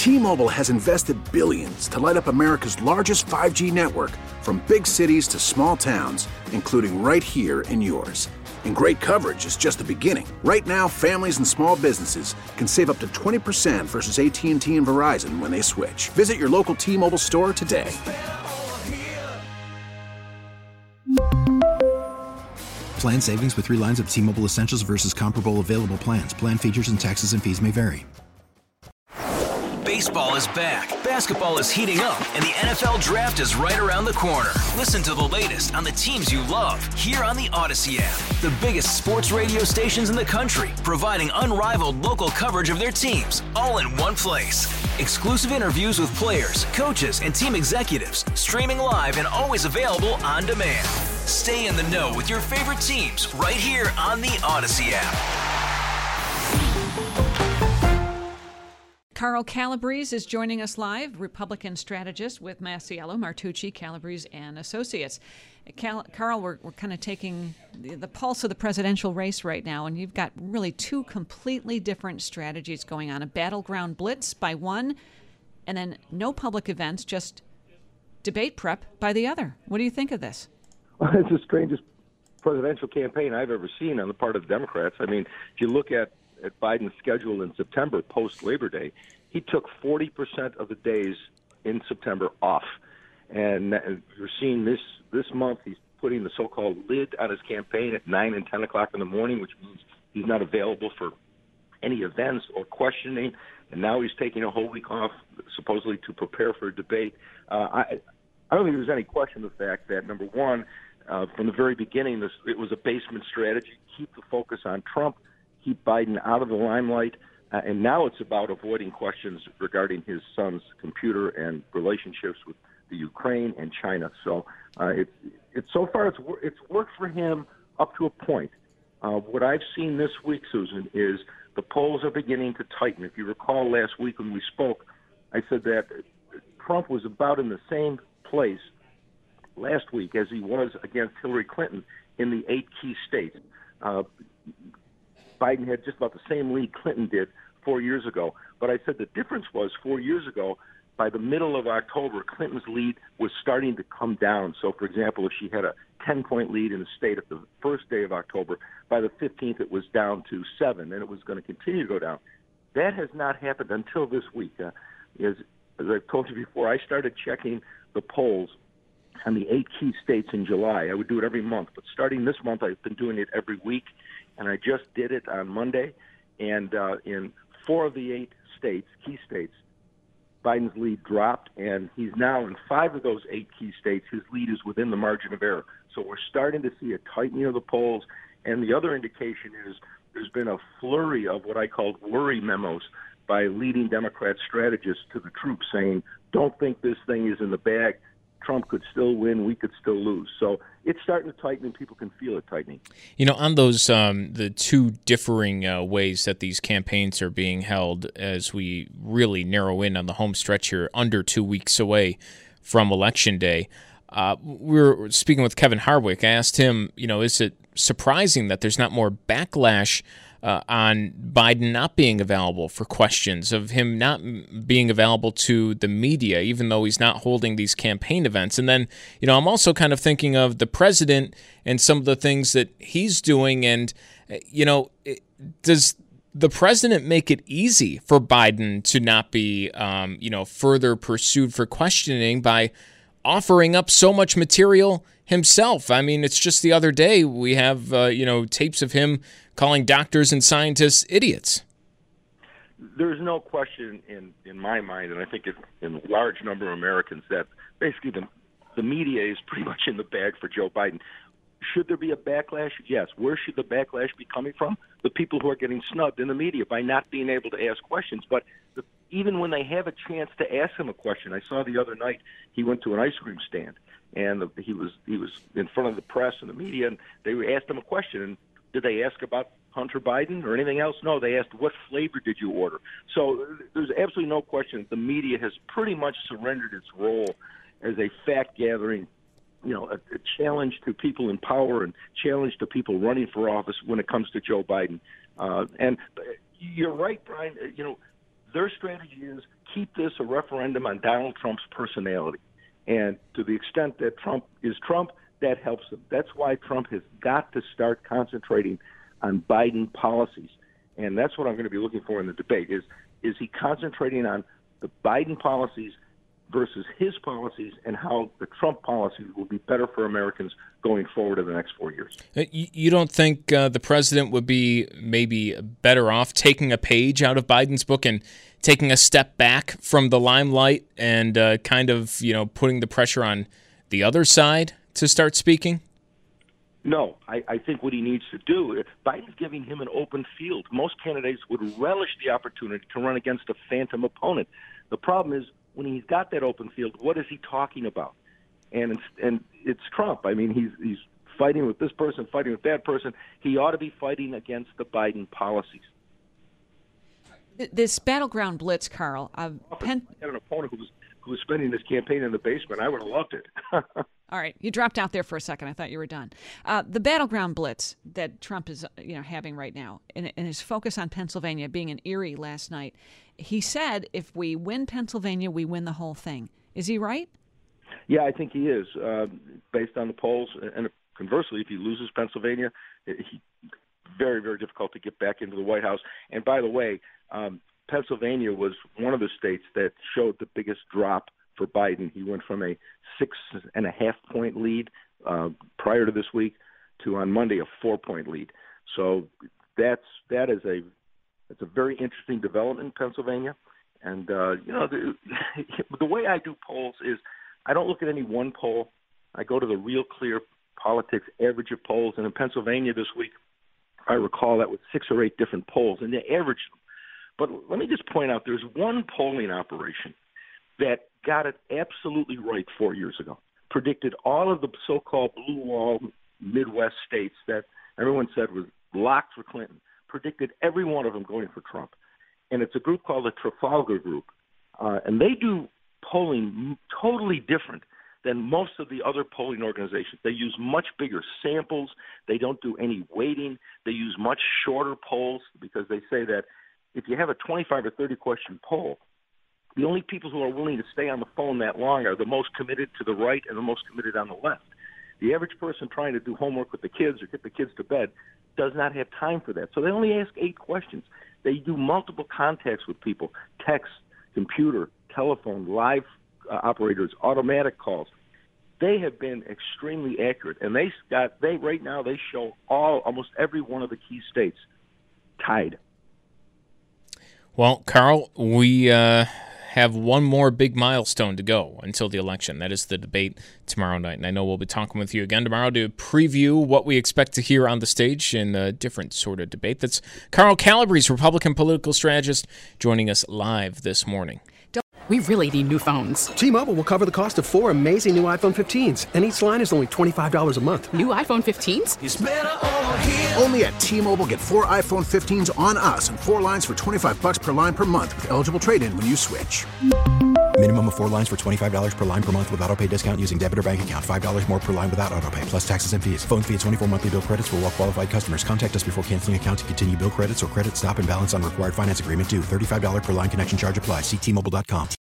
T-Mobile has invested billions to light up America's largest 5G network, from big cities to small towns, including right here in yours. And great coverage is just the beginning. Right now, families and small businesses can save up to 20% versus AT&T and Verizon when they switch. Visit your local T-Mobile store today. Plan savings with 3 lines of T-Mobile Essentials versus comparable available plans. Plan features and taxes and fees may vary. Baseball is back, basketball is heating up, and the NFL Draft is right around the corner. Listen to the latest on the teams you love here on the Odyssey app. The biggest sports radio stations in the country, providing unrivaled local coverage of their teams, all in one place. Exclusive interviews with players, coaches, and team executives, streaming live and always available on demand. Stay in the know with your favorite teams right here on the Odyssey app. Carl Calabrese is joining us live, Republican strategist with Masiello, Martucci, Calabrese, and Associates. Carl, we're kind of taking the pulse of the presidential race right now, and you've got really 2 completely different strategies going on. A battleground blitz by one, and then no public events, just debate prep by the other. What do you think of this? Well, it's the strangest presidential campaign I've ever seen on the part of the Democrats. I mean, if you look at Biden's schedule in September, post-Labor Day, he took 40% of the days in September off. And you're seeing this month, he's putting the so-called lid on his campaign at 9 and 10 o'clock in the morning, which means he's not available for any events or questioning. And now he's taking a whole week off, supposedly to prepare for a debate. I don't think there's any question of the fact that, number one, from the very beginning, it was a basement strategy. Keep the focus on Trump, keep Biden out of the limelight, and now it's about avoiding questions regarding his son's computer and relationships with the Ukraine and China. So it's so far it's worked for him up to a point. What I've seen this week, Susan, is the polls are beginning to tighten. If you recall last week when we spoke, I said that Trump was about in the same place last week as he was against Hillary Clinton in the 8 key states. Biden had just about the same lead Clinton did 4 years ago. But I said the difference was 4 years ago, by the middle of October, Clinton's lead was starting to come down. So, for example, if she had a 10-point lead in the state at the first day of October, by the 15th it was down to 7, and it was going to continue to go down. That has not happened until this week. As I've told you before, I started checking the polls on the 8 key states in July. I would do it every month, but starting this month, I've been doing it every week, and I just did it on Monday. And in 4 of the 8 states, key states, Biden's lead dropped, and he's now in 5 of those 8 key states, his lead is within the margin of error. So we're starting to see a tightening of the polls, and the other indication is there's been a flurry of what I call worry memos by leading Democrat strategists to the troops saying, don't think this thing is in the bag. Trump could still win, we could still lose. So it's starting to tighten, and people can feel it tightening. You know, on those the 2 differing ways that these campaigns are being held, as we really narrow in on the home stretch here, under 2 weeks away from Election Day, we were speaking with Kevin Harwick. I asked him, you know, is it surprising that there's not more backlash on Biden not being available for questions, of him not being available to the media, even though he's not holding these campaign events? And then, you know, I'm also kind of thinking of the president and some of the things that he's doing. And, you know, does the president make it easy for Biden to not be, you know, further pursued for questioning by offering up so much material himself? I mean, it's just the other day we have, you know, tapes of him calling doctors and scientists idiots. There's no question in my mind, and I think in a large number of Americans, that basically the media is pretty much in the bag for Joe Biden. Should there be a backlash? Yes. Where should the backlash be coming from? The people who are getting snubbed in the media by not being able to ask questions. But even when they have a chance to ask him a question, I saw the other night he went to an ice cream stand, and he was in front of the press and the media, and they asked him a question. And did they ask about Hunter Biden or anything else? No, they asked, what flavor did you order? So there's absolutely no question that the media has pretty much surrendered its role as a fact-gathering, you know, a challenge to people in power and challenge to people running for office when it comes to Joe Biden. And you're right, Brian, you know, Their strategy is keep this a referendum on Donald Trump's personality. And to the extent that Trump is Trump, that helps them. That's why Trump has got to start concentrating on Biden policies. And that's what I'm going to be looking for in the debate, is he concentrating on the Biden policies versus his policies and how the Trump policies will be better for Americans going forward in the next 4 years. You don't think the president would be maybe better off taking a page out of Biden's book and taking a step back from the limelight and kind of, putting the pressure on the other side to start speaking? No, I think what he needs to do, Biden's giving him an open field. Most candidates would relish the opportunity to run against a phantom opponent. The problem is, when he's got that open field, what is he talking about? And it's Trump. I mean, he's fighting with this person, fighting with that person. He ought to be fighting against the Biden policies. This battleground blitz, Carl. I had an opponent who was spending this campaign in the basement. I would have loved it. All right, you dropped out there for a second. I thought you were done. The battleground blitz that Trump is, having right now, and his focus on Pennsylvania, being in Erie last night, he said, if we win Pennsylvania, we win the whole thing. Is he right? Yeah, I think he is, based on the polls. And conversely, if he loses Pennsylvania, very, very difficult to get back into the White House. And by the way, Pennsylvania was one of the states that showed the biggest drop for Biden. He went from a 6.5-point lead prior to this week to, on Monday, a 4-point lead. So that's a very interesting development in Pennsylvania. And the way I do polls is I don't look at any one poll. I go to the Real Clear Politics average of polls. And in Pennsylvania this week, I recall that with 6 or 8 different polls, and they averaged them. But let me just point out, there's one polling operation that got it absolutely right 4 years ago, predicted all of the so-called blue wall Midwest states that everyone said was locked for Clinton, predicted every one of them going for Trump. And it's a group called the Trafalgar Group. And they do polling totally different than most of the other polling organizations. They use much bigger samples. They don't do any weighting. They use much shorter polls because they say that if you have a 25 or 30 question poll, the only people who are willing to stay on the phone that long are the most committed to the right and the most committed on the left. The average person trying to do homework with the kids or get the kids to bed does not have time for that. So they only ask 8 questions. They do multiple contacts with people, text, computer, telephone, live operators, automatic calls. They have been extremely accurate, and right now they show almost every one of the key states tied. Well, Carl, we have one more big milestone to go until the election. That is the debate tomorrow night. And I know we'll be talking with you again tomorrow to preview what we expect to hear on the stage in a different sort of debate. That's Carl Calabrese, Republican political strategist, joining us live this morning. We really need new phones. T-Mobile will cover the cost of 4 amazing new iPhone 15s, and each line is only $25 a month. New iPhone 15s? It's better over here. Only at T-Mobile, get 4 iPhone 15s on us and 4 lines for $25 per line per month with eligible trade-in when you switch. Minimum of 4 lines for $25 per line per month with autopay discount using debit or bank account. $5 more per line without autopay, plus taxes and fees. Phone fee at 24 monthly bill credits for well-qualified customers. Contact us before canceling account to continue bill credits or credit stop and balance on required finance agreement due. $35 per line connection charge applies. See T-Mobile.com.